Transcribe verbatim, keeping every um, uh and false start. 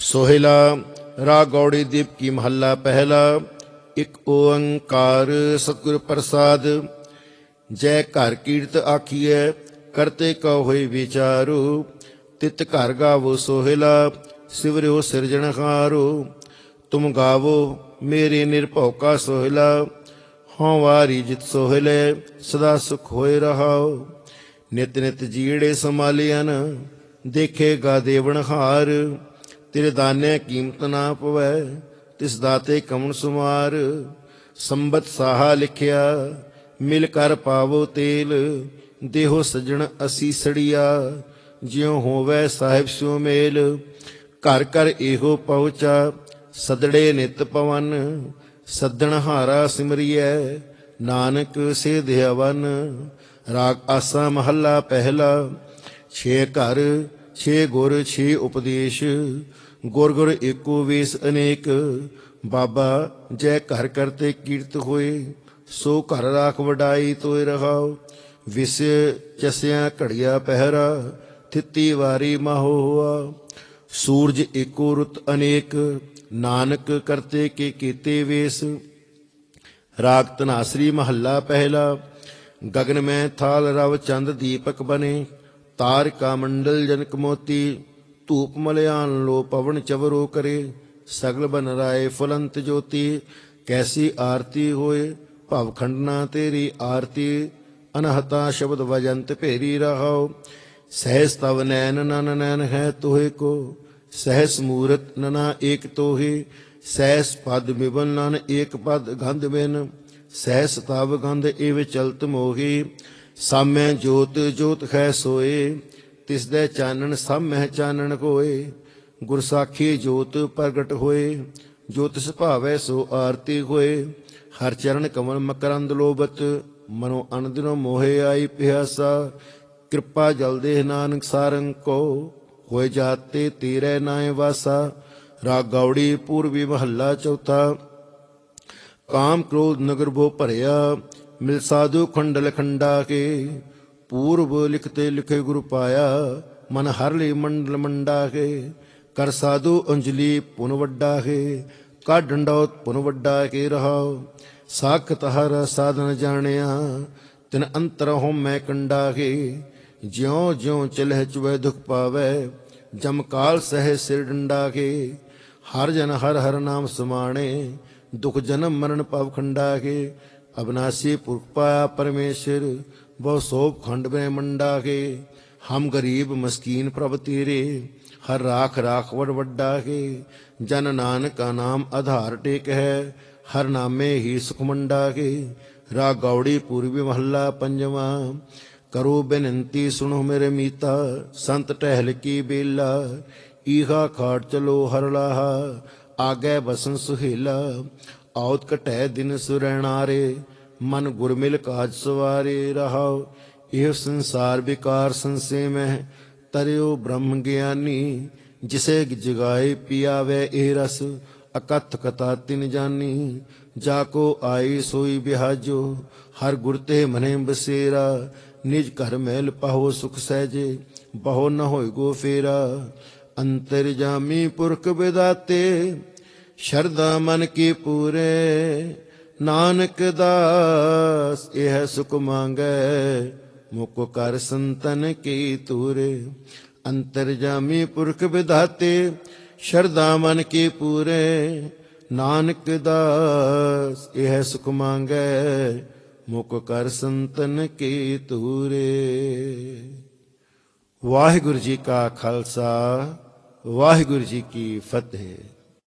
सोहिला राग गौड़ी दीप की महला पहला। एक ओंकार सतगुर प्रसाद। जय घर कीर्त आखिए करते कहो होई विचारो। तित घर गावो सोहिला सिवरियो सिरजनहारो। तुम गावो मेरे निर्भौ का सोहिला। हों वारी जित सोहिले सदा सुख होए रहाओ। नित नित जीड़े संभालियन देखेगा देवनहार। तेरे दाने कीमत ना पवै तिस दाते कमन सुमार। संबत साहा लिखिया मिल कर पावो तेल। देहो सजन असीसड़िया ज्यों होवै साहिब स्यो मेल। घर कर एहो पहुँचा सदड़े नित पवन। सद्दनहारा सिमरियै नानक से हवन। राग आसा महला पहला। छे घर छे गुर छे उपदेश। गुर गुर एको वेस अनेक। बाबा जय घर करते कीर्त होए। सो घर राख वडाई तोय रहाओ। विस चस्या घड़िया पहरा थिती वारी माहो हुआ। सूरज एको रुत अनेक नानक करते के केते वेस। राग धनासरी महला पहला। गगन में थाल रव चंद दीपक बने। तारका मंडल जनक मोती। धूप मलयान लो पवन चवरो करे। सगल बन राय फुलंत ज्योति। कैसी आरती होए भव खंडना तेरी आरती। अनहता शब्द वजंत भेरी रहाओ। सहस तव नैन नन नैन है तोहे को। सहस मूरत नना एक तोहे। सहस पद मिबन नन एक पद गंध बिन। सहस तव गंध एव चलत मोही। सामै जोत जोत है सोए। तिस दे चानन सामह चानन कोय। गुरसाखी जोत प्रगट होए। जो तिस भावै सो आरती होए। हर चरण कमल मकरंद लोभत। मनो अनदिनो मोहे आई प्यासा। कृपा जल देह नानक सारंग को। होए जाते तेरे नाय वासा। राग गौड़ी पूर्वी महला चौथा। काम क्रोध नगर भो भरिया। मिल साधु खंडल खंडा के। पूर्व लिखते लिखे गुरु पाया। मन हर ली मंडल मंडा के। कर साधु अंजलि पुन वड्डा के। का डंडौत पुन वड्डा के रहाओ। साख तहर साधन जानिया। तिन अंतर हो मैं कंडा के। ज्यों ज्यों चलह चुवै दुख पावै। जम काल सह सिर डंडा के। हर जन हर हर नाम समाणे। दुख जन्म मरण पव खंडा के। अविनाशी पुरख पाया परमेश्वर। बहु सोप खंड में मंडा के। हम गरीब मस्कीन प्रभ तेरे। हर राख राख वड वड्डा के। जन नानक का नाम आधार टेक है। हर नामे ही सुख मंडा के। राग गौड़ी पूर्वी महला पंजवा। करो बेनंती सुनो मेरे मीता। संत टहल की बेला। ईहा खाट चलो हर लाहा। आगे बसन सुहेला। औत कटै दिन सुरैणारे। मन गुरमिल काज सवारे रहाओ। यह संसार विकार संशय में तरियो ब्रह्म ज्ञानी। जिसे जगाए पियावे ए रस। अकथ कथा तिन जानी। जाको आई सोई बिहाजो। हर गुर ते मने बसेरा। निज घर मैल पाहो सुख सहजे। बहु न होय गो फेरा। अंतर जामी पुरख विदाते। शरदा मन की पूरे। नानक दास यह सुख मांगै। मुख कर संतन की तूरे। अंतर जामी पुरख विधाते। शरदा मन के पूरे। नानक दास यह सुख मांगै। मुख कर संतन के तूरे। वाहिगुरु जी का खालसा वाहिगुरु जी की फतेह।